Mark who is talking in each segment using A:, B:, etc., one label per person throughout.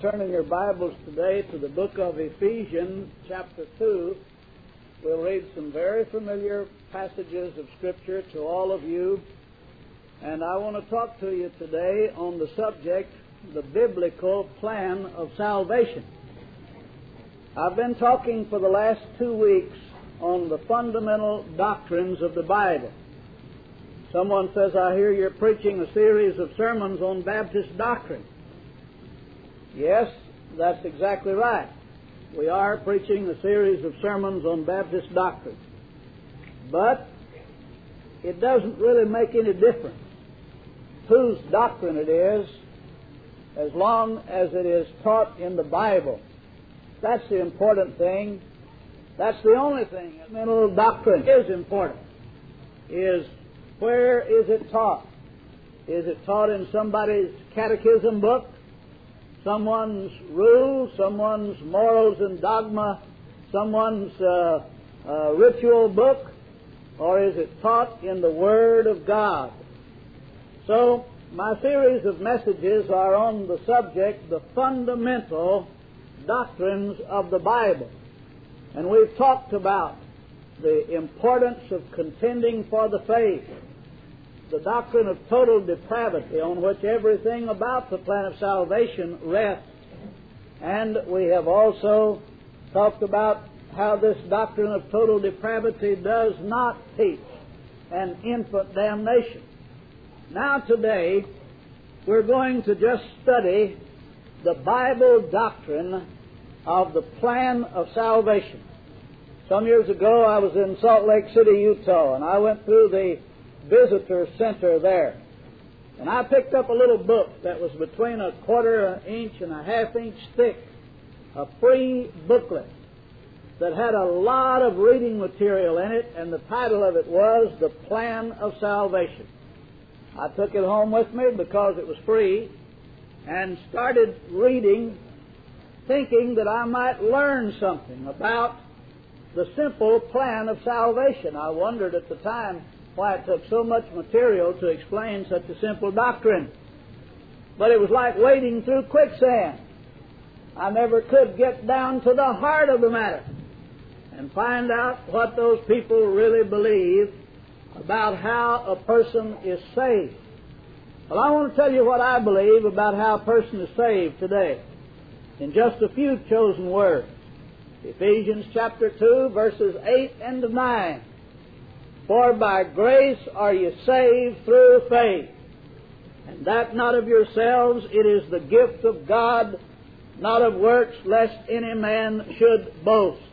A: turn in your Bibles today to the book of Ephesians, chapter 2. We'll read some very familiar passages of Scripture to all of you. And I want to talk to you today on the subject, the biblical plan of salvation. I've been talking for the last 2 weeks on the fundamental doctrines of the Bible. Someone says, I hear you're preaching a series of sermons on Baptist doctrine. Yes, that's exactly right. We are preaching a series of sermons on Baptist doctrine. But it doesn't really make any difference whose doctrine it is, as long as it is taught in the Bible. That's the important thing. That's the only thing. Fundamental doctrine is important. Is where is it taught? Is it taught in somebody's catechism book? Someone's rules, someone's morals and dogma, someone's ritual book, or is it taught in the Word of God? So, my series of messages are on the subject, the fundamental doctrines of the Bible. And we've talked about the importance of contending for the faith, the doctrine of total depravity on which everything about the plan of salvation rests. And we have also talked about how this doctrine of total depravity does not teach an infant damnation. Now today, we're going to just study the Bible doctrine of the plan of salvation. Some years ago, I was in Salt Lake City, Utah, and I went through the visitor center there. And I picked up a little book that was between a quarter inch and a half inch thick, a free booklet that had a lot of reading material in it, and the title of it was The Plan of Salvation. I took it home with me because it was free and started reading, thinking that I might learn something about the simple plan of salvation. I wondered at the time why it took so much material to explain such a simple doctrine. But it was like wading through quicksand. I never could get down to the heart of the matter and find out what those people really believe about how a person is saved. Well, I want to tell you what I believe about how a person is saved today in just a few chosen words. Ephesians chapter 2, verses 8 and 9. For by grace are you saved through faith, and that not of yourselves, it is the gift of God, not of works, lest any man should boast.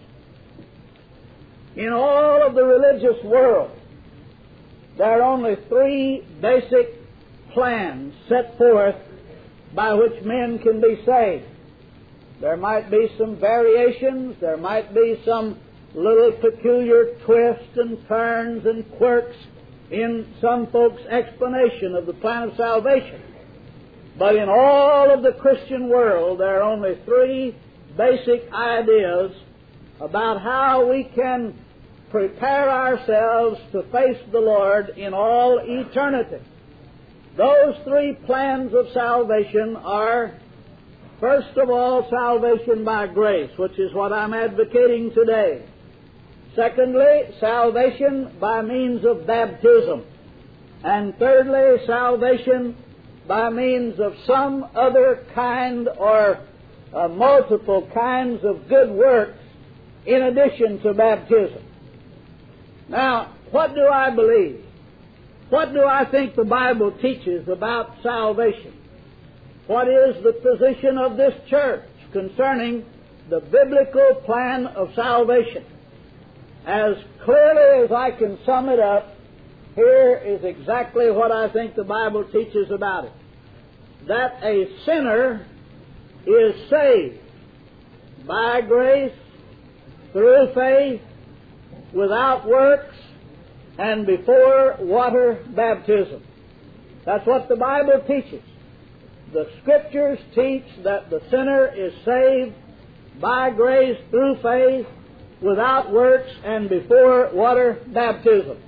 A: In all of the religious world, there are only 3 basic plans set forth by which men can be saved. There might be some variations, there might be some little peculiar twists and turns and quirks in some folks' explanation of the plan of salvation. But in all of the Christian world, there are only 3 basic ideas about how we can prepare ourselves to face the Lord in all eternity. Those 3 plans of salvation are, first of all, salvation by grace, which is what I'm advocating today. Secondly, salvation by means of baptism. And thirdly, salvation by means of some other kind or multiple kinds of good works in addition to baptism. Now, what do I believe? What do I think the Bible teaches about salvation? What is the position of this church concerning the biblical plan of salvation? As clearly as I can sum it up, here is exactly what I think the Bible teaches about it. That a sinner is saved by grace, through faith, without works, and before water baptism. That's what the Bible teaches. The Scriptures teach that the sinner is saved by grace, through faith, without works, and before water baptism.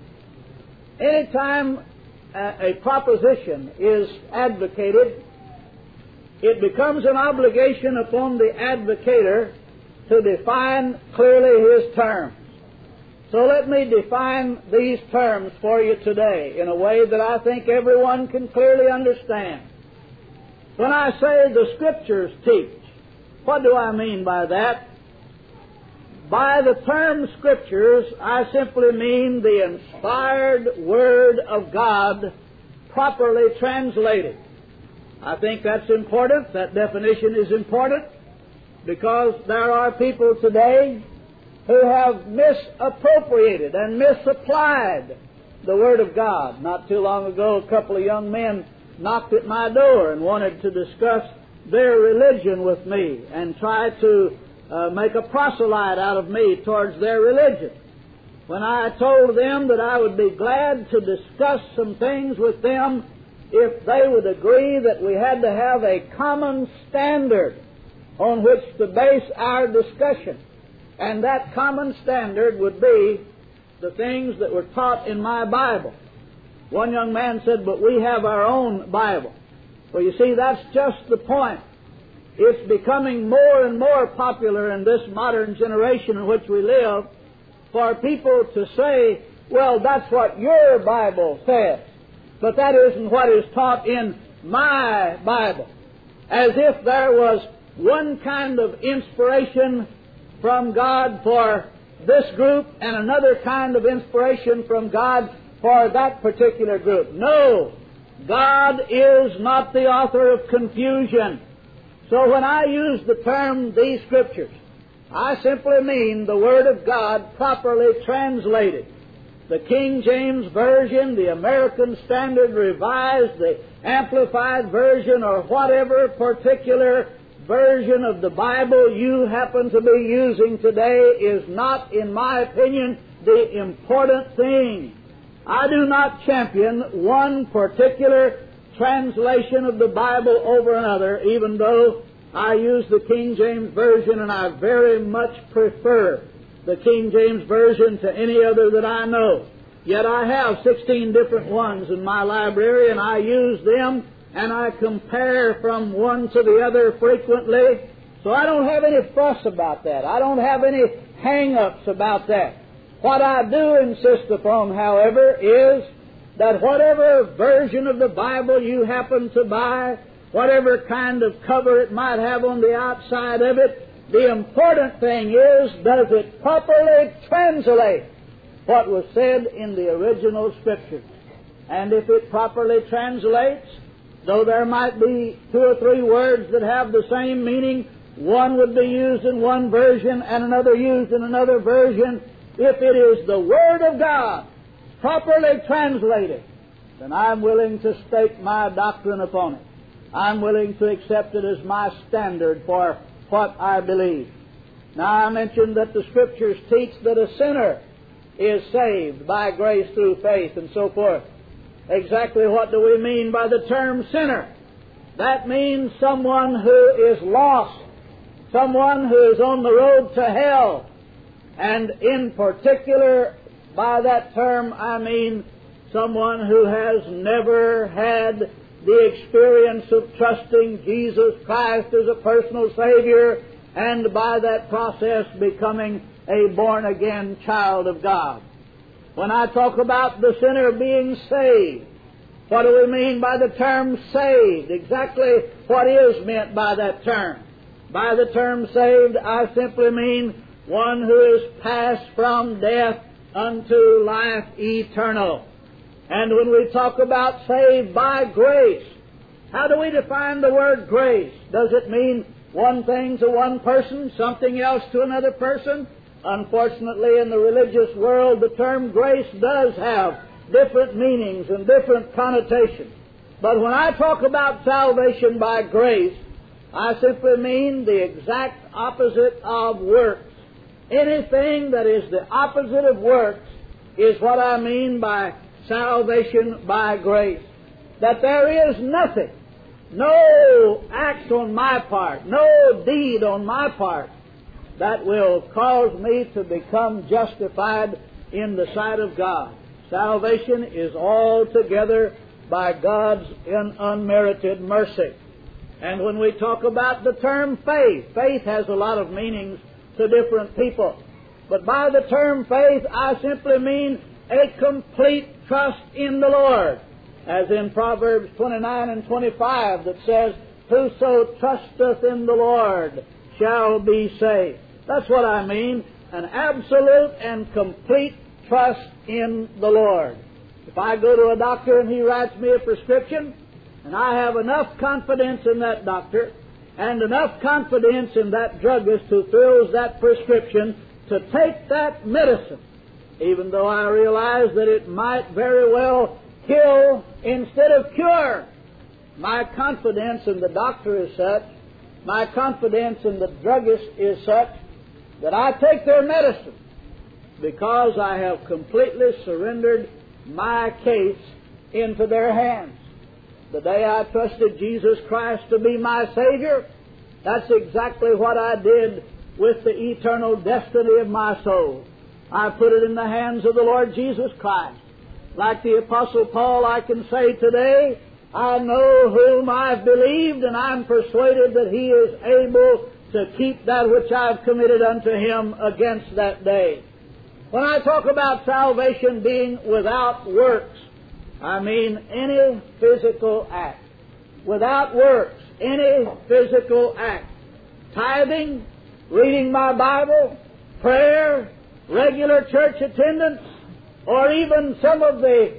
A: Anytime a proposition is advocated, it becomes an obligation upon the advocator to define clearly his terms. So let me define these terms for you today in a way that I think everyone can clearly understand. When I say the Scriptures teach, what do I mean by that? By the term Scriptures, I simply mean the inspired Word of God properly translated. I think that's important. That definition is important because there are people today who have misappropriated and misapplied the Word of God. Not too long ago, a couple of young men knocked at my door and wanted to discuss their religion with me and try to make a proselyte out of me towards their religion. When I told them that I would be glad to discuss some things with them if they would agree that we had to have a common standard on which to base our discussion. And that common standard would be the things that were taught in my Bible. One young man said, but we have our own Bible. Well, you see, that's just the point. It's becoming more and more popular in this modern generation in which we live for people to say, well, that's what your Bible says, but that isn't what is taught in my Bible. As if there was one kind of inspiration from God for this group and another kind of inspiration from God for that particular group. No, God is not the author of confusion. So when I use the term these Scriptures, I simply mean the Word of God properly translated. The King James Version, the American Standard Revised, the Amplified Version, or whatever particular version of the Bible you happen to be using today is not, in my opinion, the important thing. I do not champion one particular translation of the Bible over another, even though I use the King James Version and I very much prefer the King James Version to any other that I know. Yet I have 16 different ones in my library and I use them and I compare from one to the other frequently. So I don't have any fuss about that. I don't have any hang-ups about that. What I do insist upon, however, is that whatever version of the Bible you happen to buy, whatever kind of cover it might have on the outside of it, the important thing is, does it properly translate what was said in the original Scriptures? And if it properly translates, though there might be 2 or 3 words that have the same meaning, one would be used in one version and another used in another version. If it is the Word of God properly translated, then I'm willing to stake my doctrine upon it. I'm willing to accept it as my standard for what I believe. Now, I mentioned that the Scriptures teach that a sinner is saved by grace through faith and so forth. Exactly what do we mean by the term sinner? That means someone who is lost, someone who is on the road to hell. And in particular, by that term, I mean someone who has never had the experience of trusting Jesus Christ as a personal Savior and by that process becoming a born-again child of God. When I talk about the sinner being saved, what do we mean by the term saved? Exactly what is meant by that term. By the term saved, I simply mean one who is passed from death unto life eternal. And when we talk about saved by grace, how do we define the word grace? Does it mean one thing to one person, something else to another person? Unfortunately, in the religious world, the term grace does have different meanings and different connotations. But when I talk about salvation by grace, I simply mean the exact opposite of works. Anything that is the opposite of works is what I mean by salvation by grace. That there is nothing, no act on my part, no deed on my part that will cause me to become justified in the sight of God. Salvation is altogether by God's unmerited mercy. And when we talk about the term faith, faith has a lot of meanings to different people. But by the term faith, I simply mean a complete trust in the Lord. As in Proverbs 29 and 25 that says, "Whoso trusteth in the Lord shall be saved." That's what I mean, an absolute and complete trust in the Lord. If I go to a doctor and he writes me a prescription, and I have enough confidence in that doctor and enough confidence in that druggist who fills that prescription to take that medicine, even though I realize that it might very well kill instead of cure, my confidence in the doctor is such, my confidence in the druggist is such, that I take their medicine because I have completely surrendered my case into their hands. The day I trusted Jesus Christ to be my Savior, that's exactly what I did with the eternal destiny of my soul. I put it in the hands of the Lord Jesus Christ. Like the Apostle Paul, I can say today, I know whom I've believed, and I'm persuaded that He is able to keep that which I've committed unto Him against that day. When I talk about salvation being without works, I mean any physical act. Without works, any physical act. Tithing, reading my Bible, prayer, regular church attendance, or even some of the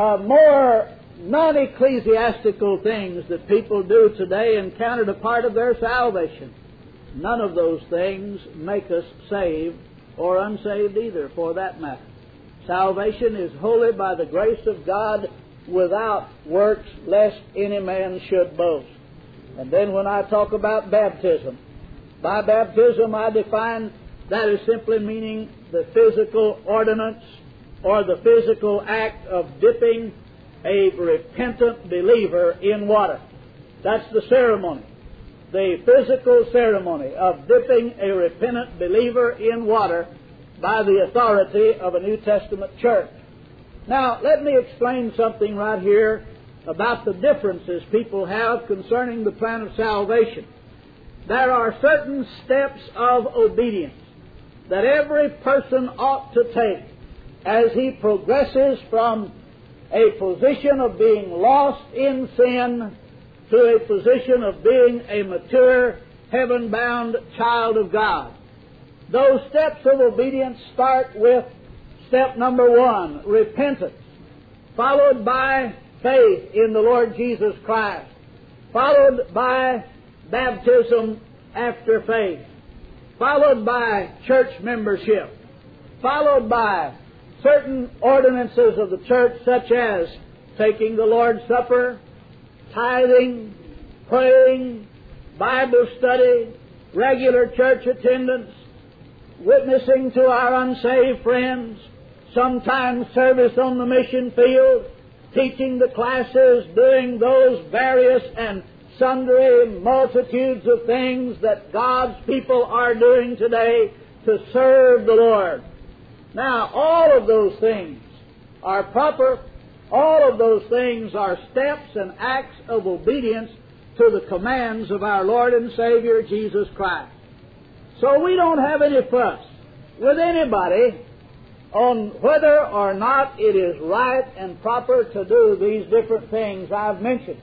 A: more non-ecclesiastical things that people do today and count it a part of their salvation. None of those things make us saved or unsaved either, for that matter. Salvation is wholly by the grace of God without works, lest any man should boast. And then when I talk about baptism, by baptism I define that as simply meaning the physical ordinance or the physical act of dipping a repentant believer in water. That's the ceremony. The physical ceremony of dipping a repentant believer in water by the authority of a New Testament church. Now, let me explain something right here about the differences people have concerning the plan of salvation. There are certain steps of obedience that every person ought to take as he progresses from a position of being lost in sin to a position of being a mature, heaven-bound child of God. Those steps of obedience start with step number 1, repentance, followed by faith in the Lord Jesus Christ, followed by baptism after faith, followed by church membership, followed by certain ordinances of the church such as taking the Lord's Supper, tithing, praying, Bible study, regular church attendance, witnessing to our unsaved friends, sometimes service on the mission field, teaching the classes, doing those various and sundry multitudes of things that God's people are doing today to serve the Lord. Now, all of those things are proper. All of those things are steps and acts of obedience to the commands of our Lord and Savior, Jesus Christ. So we don't have any fuss with anybody on whether or not it is right and proper to do these different things I've mentioned.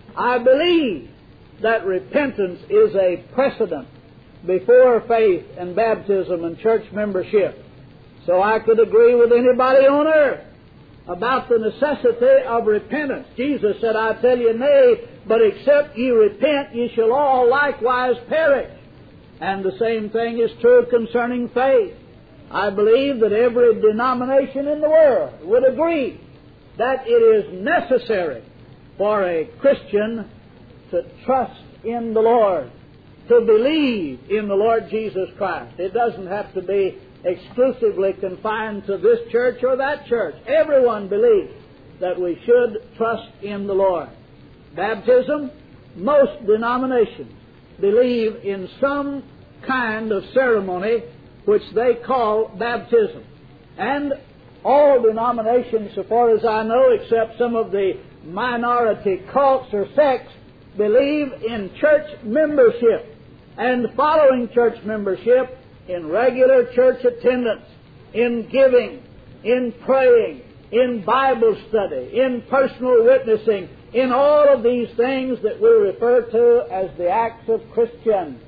A: I believe that repentance is a precedent before faith and baptism and church membership. So I could agree with anybody on earth about the necessity of repentance. Jesus said, I tell you, nay, but except ye repent, ye shall all likewise perish. And the same thing is true concerning faith. I believe that every denomination in the world would agree that it is necessary for a Christian to trust in the Lord, to believe in the Lord Jesus Christ. It doesn't have to be exclusively confined to this church or that church. Everyone believes that we should trust in the Lord. Baptism, most denominations believe in some kind of ceremony which they call baptism. And all denominations, so far as I know, except some of the minority cults or sects, believe in church membership and following church membership in regular church attendance, in giving, in praying, in Bible study, in personal witnessing, in all of these things that we refer to as the acts of Christians.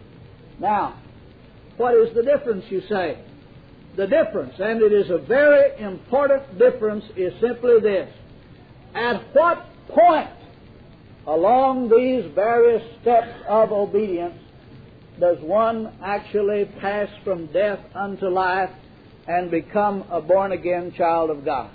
A: Now, what is the difference, you say? The difference, and it is a very important difference, is simply this. At what point along these various steps of obedience does one actually pass from death unto life and become a born-again child of God?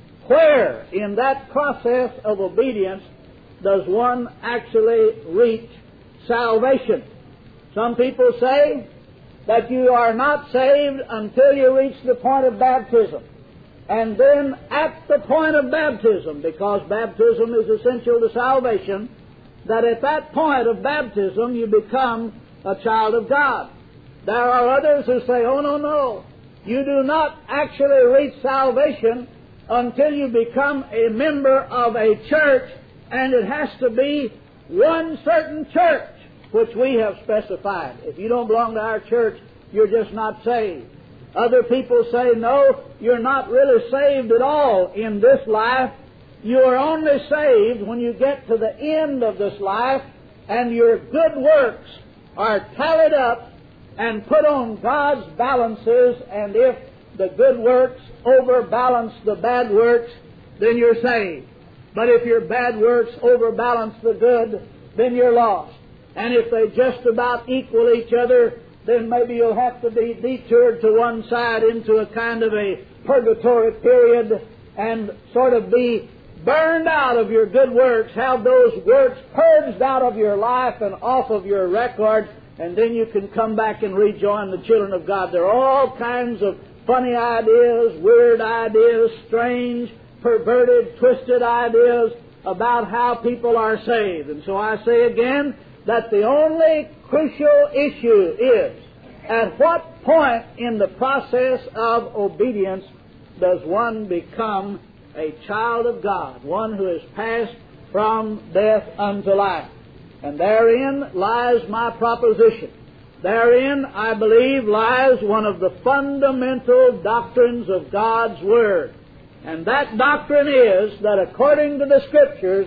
A: Where in that process of obedience does one actually reach salvation? Some people say that you are not saved until you reach the point of baptism. And then at the point of baptism, because baptism is essential to salvation, that at that point of baptism you become a child of God. There are others who say, oh, no, you do not actually reach salvation until you become a member of a church, and it has to be one certain church, which we have specified. If you don't belong to our church, you're just not saved. Other people say, no, you're not really saved at all in this life. You are only saved when you get to the end of this life and your good works are tallied up and put on God's balances, and if the good works overbalance the bad works, then you're saved. But if your bad works overbalance the good, then you're lost. And if they just about equal each other, then maybe you'll have to be detoured to one side into a kind of a purgatory period and sort of be burned out of your good works, have those works purged out of your life and off of your record, and then you can come back and rejoin the children of God. There are all kinds of funny ideas, weird ideas, strange, perverted, twisted ideas about how people are saved. And so I say again that the only crucial issue is, at what point in the process of obedience does one become a child of God, one who has passed from death unto life? And therein lies my proposition. Therein, I believe, lies one of the fundamental doctrines of God's Word. And that doctrine is that according to the Scriptures,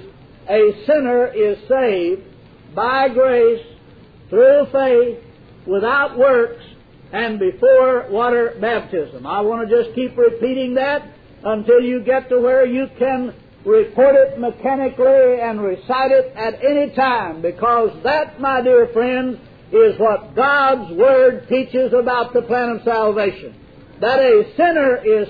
A: a sinner is saved by grace, through faith, without works, and before water baptism. I want to just keep repeating that until you get to where you can report it mechanically and recite it at any time, because that, my dear friends, is what God's Word teaches about the plan of salvation. That a sinner is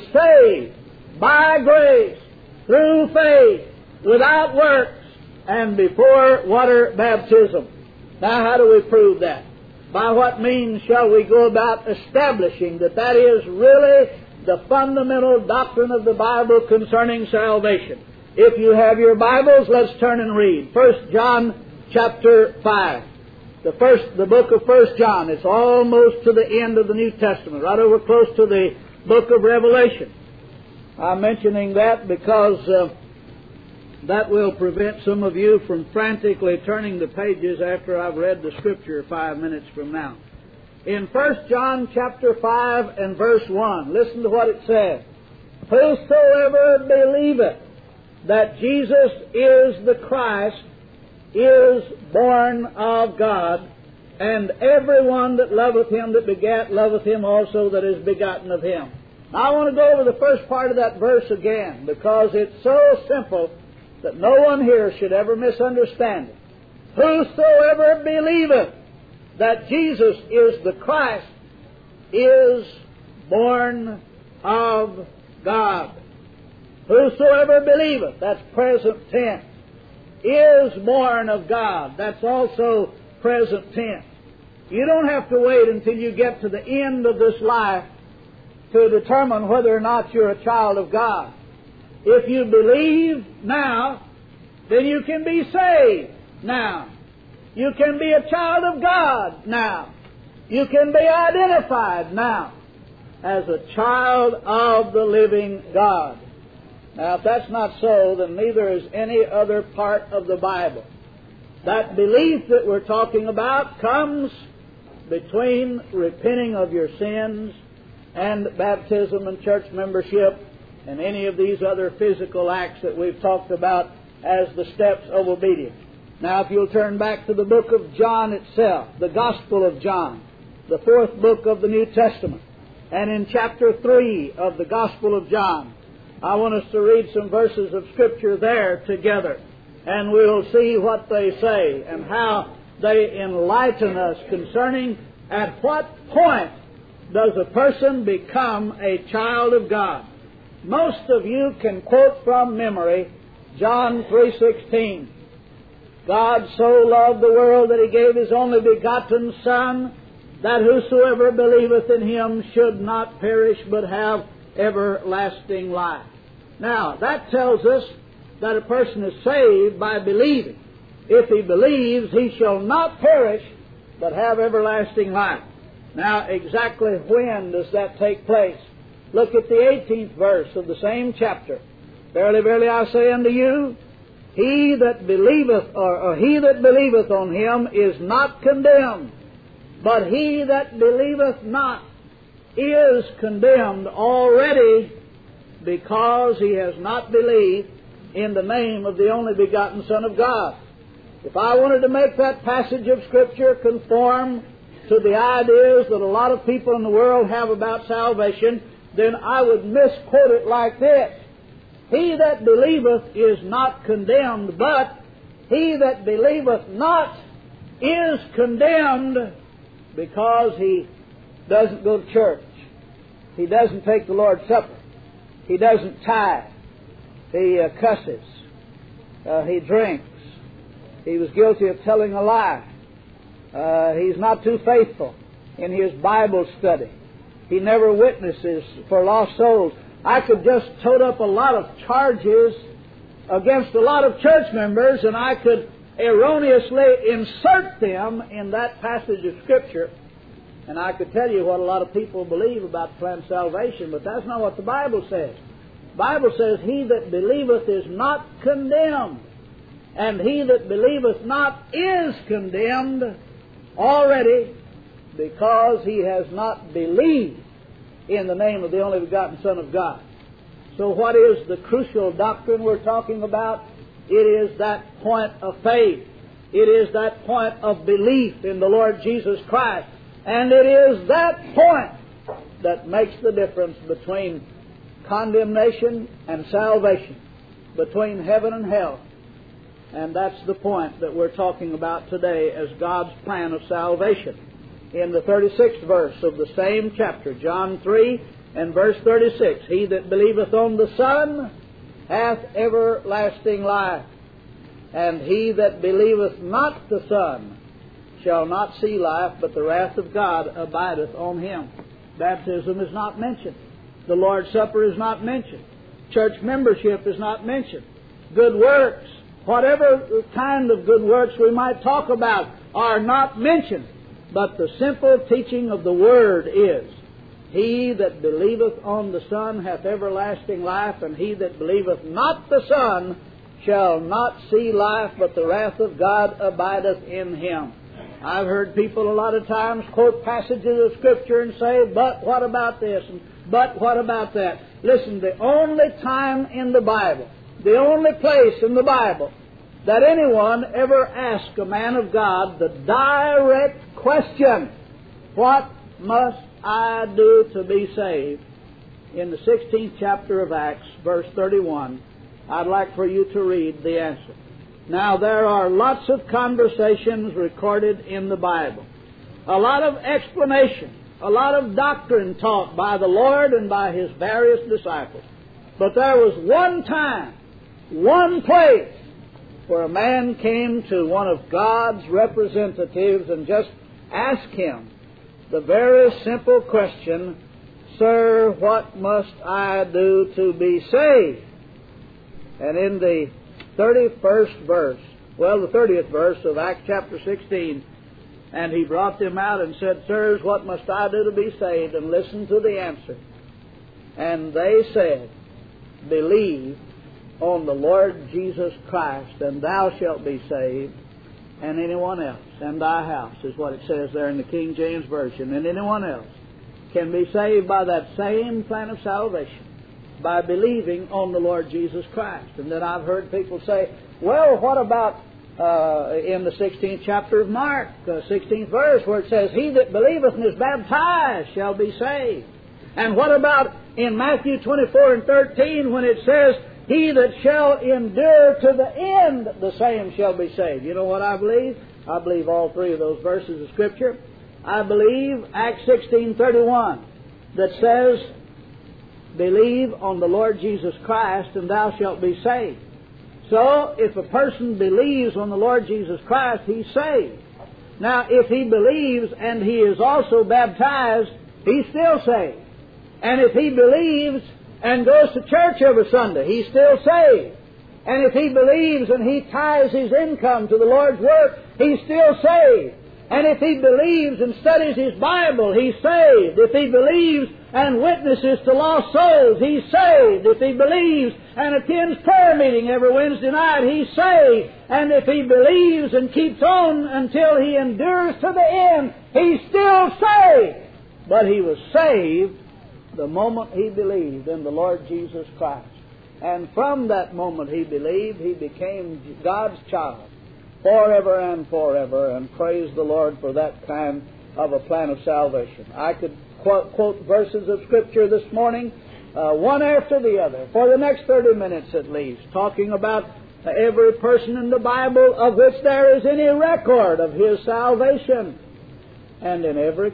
A: saved by grace, through faith, without works, and before water baptism. Now, how do we prove that? By what means shall we go about establishing that that is really the fundamental doctrine of the Bible concerning salvation? If you have your Bibles, let's turn and read 1 John chapter 5. The book of 1 John. It's almost to the end of the New Testament, right over close to the book of Revelation. I'm mentioning that because that will prevent some of you from frantically turning the pages after I've read the Scripture 5 minutes from now. In 1 John chapter 5 and verse 1, listen to what it says. Whosoever believeth that Jesus is the Christ is born of God, and everyone that loveth him that begat loveth him also that is begotten of him. Now I want to go over the first part of that verse again, because it's so simple that no one here should ever misunderstand it. Whosoever believeth that Jesus is the Christ is born of God. Whosoever believeth, that's present tense, is born of God. That's also present tense. You don't have to wait until you get to the end of this life to determine whether or not you're a child of God. If you believe now, then you can be saved now. You can be a child of God now. You can be identified now as a child of the living God. Now, if that's not so, then neither is any other part of the Bible. That belief that we're talking about comes between repenting of your sins and baptism and church membership and any of these other physical acts that we've talked about as the steps of obedience. Now, if you'll turn back to the book of John itself, the Gospel of John, the 4th book of the New Testament, and in chapter 3 of the Gospel of John, I want us to read some verses of Scripture there together, and we'll see what they say and how they enlighten us concerning at what point does a person become a child of God. Most of you can quote from memory John 3:16. God so loved the world that He gave His only begotten Son, that whosoever believeth in Him should not perish but have everlasting life. Now, that tells us that a person is saved by believing. If he believes, he shall not perish but have everlasting life. Now, exactly when does that take place? Look at the 18th verse of the same chapter. Verily, verily, I say unto you, he that believeth, or he that believeth on Him is not condemned, but he that believeth not is condemned already, because he has not believed in the name of the only begotten Son of God. If I wanted to make that passage of Scripture conform to the ideas that a lot of people in the world have about salvation, then I would misquote it like this. He that believeth is not condemned, but he that believeth not is condemned, because he doesn't go to church. He doesn't take the Lord's Supper. He doesn't tithe. He cusses. He drinks. He was guilty of telling a lie. He's not too faithful in his Bible study. He never witnesses for lost souls. I could just tote up a lot of charges against a lot of church members, and I could erroneously insert them in that passage of Scripture, and I could tell you what a lot of people believe about the plan of salvation, but that's not what the Bible says. The Bible says, he that believeth is not condemned, and he that believeth not is condemned already, because he has not believed in the name of the only begotten Son of God. So what is the crucial doctrine we're talking about? It is that point of faith. It is that point of belief in the Lord Jesus Christ. And it is that point that makes the difference between condemnation and salvation, between heaven and hell. And that's the point that we're talking about today as God's plan of salvation. In the 36th verse of the same chapter, John 3 and verse 36, he that believeth on the Son hath everlasting life, and he that believeth not the Son shall not see life, but the wrath of God abideth on him. Baptism is not mentioned. The Lord's Supper is not mentioned. Church membership is not mentioned. Good works, whatever kind of good works we might talk about, are not mentioned. But the simple teaching of the Word is, he that believeth on the Son hath everlasting life, and he that believeth not the Son shall not see life, but the wrath of God abideth in him. I've heard people a lot of times quote passages of Scripture and say, but what about this? And but what about that? Listen, the only time in the Bible, the only place in the Bible that anyone ever asked a man of God the direct question, what must I do to be saved? In the 16th chapter of Acts, verse 31, I'd like for you to read the answer. Now, there are lots of conversations recorded in the Bible, a lot of explanation, a lot of doctrine taught by the Lord and by His various disciples. But there was one time, one place, where a man came to one of God's representatives and just asked him the very simple question, Sir, what must I do to be saved? And in the 31st verse, the 30th verse of Acts chapter 16, and he brought them out and said, Sirs, what must I do to be saved? And listen to the answer. And they said, Believe on the Lord Jesus Christ, and thou shalt be saved, and anyone else, and thy house, is what it says there in the King James Version, and anyone else can be saved by that same plan of salvation, by believing on the Lord Jesus Christ. And then I've heard people say, well, what about in the 16th chapter of Mark, 16th verse, where it says, he that believeth and is baptized shall be saved. And what about in Matthew 24 and 13, when it says, he that shall endure to the end, the same shall be saved. You know what I believe? I believe all three of those verses of Scripture. I believe Acts 16:31 that says, believe on the Lord Jesus Christ and thou shalt be saved. So, if a person believes on the Lord Jesus Christ, he's saved. Now, if he believes and he is also baptized, he's still saved. And if he believes and goes to church every Sunday, he's still saved. And if he believes and he ties his income to the Lord's work, he's still saved. And if he believes and studies his Bible, he's saved. If he believes and witnesses to lost souls, he's saved. If he believes and attends prayer meeting every Wednesday night, he's saved. And if he believes and keeps on until he endures to the end, he's still saved. But he was saved the moment he believed in the Lord Jesus Christ. And from that moment he believed, he became God's child forever and forever. And praise the Lord for that kind of a plan of salvation. I could quote verses of Scripture this morning, one after the other, for the next 30 minutes at least, talking about every person in the Bible of which there is any record of his salvation. And in every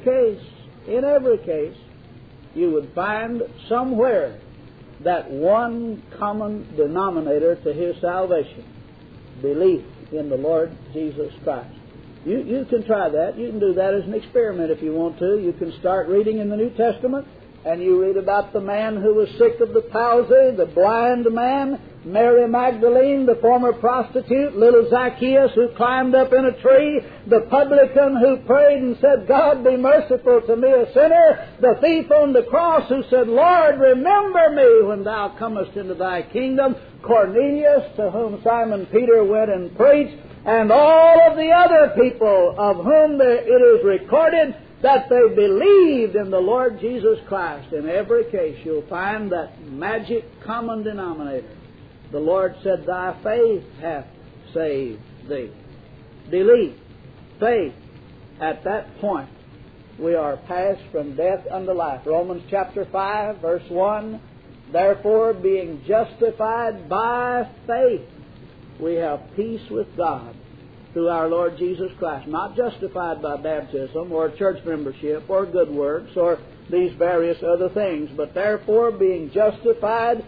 A: case, you would find somewhere that one common denominator to his salvation: belief in the Lord Jesus Christ. You can try that. You can do that as an experiment if you want to. You can start reading in the New Testament, and you read about the man who was sick of the palsy, the blind man, Mary Magdalene, the former prostitute, little Zacchaeus who climbed up in a tree, the publican who prayed and said, God, be merciful to me, a sinner, the thief on the cross who said, Lord, remember me when thou comest into thy kingdom, Cornelius, to whom Simon Peter went and preached, and all of the other people of whom it is recorded that they believed in the Lord Jesus Christ. In every case, you'll find that magic common denominator. The Lord said, thy faith hath saved thee. Belief, faith. At that point, we are passed from death unto life. Romans chapter 5, verse 1, therefore, being justified by faith, we have peace with God through our Lord Jesus Christ. Not justified by baptism or church membership or good works or these various other things, but therefore, being justified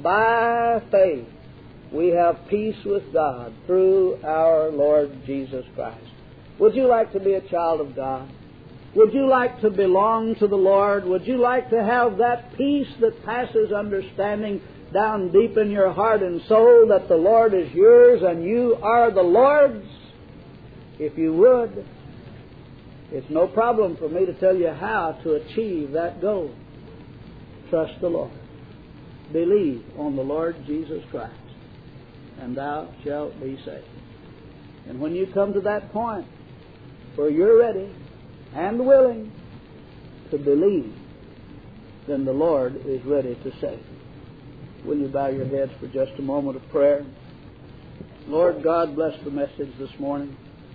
A: by faith, we have peace with God through our Lord Jesus Christ. Would you like to be a child of God? Would you like to belong to the Lord? Would you like to have that peace that passes understanding down deep in your heart and soul, that the Lord is yours and you are the Lord's? If you would, it's no problem for me to tell you how to achieve that goal. Trust the Lord. Believe on the Lord Jesus Christ, and thou shalt be saved. And when you come to that point where you're ready and willing to believe, then the Lord is ready to save. Will you bow your heads for just a moment of prayer? Lord God, bless the message this morning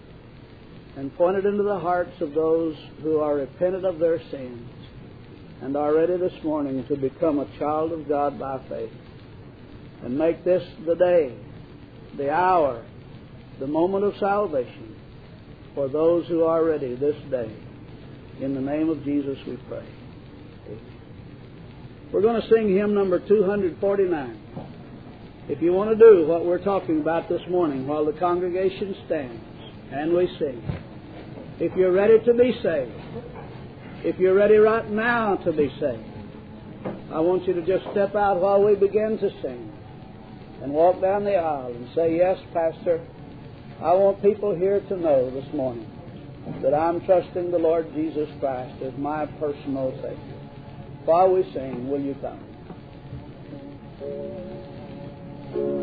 A: and point it into the hearts of those who are repentant of their sins and are ready this morning to become a child of God by faith. And make this the day, the hour, the moment of salvation for those who are ready this day. In the name of Jesus we pray. Amen. We're going to sing hymn number 249. If you want to do what we're talking about this morning while the congregation stands and we sing, if you're ready to be saved, if you're ready right now to be saved, I want you to just step out while we begin to sing and walk down the aisle and say, yes, Pastor, I want people here to know this morning that I'm trusting the Lord Jesus Christ as my personal Savior. While we sing, will you come?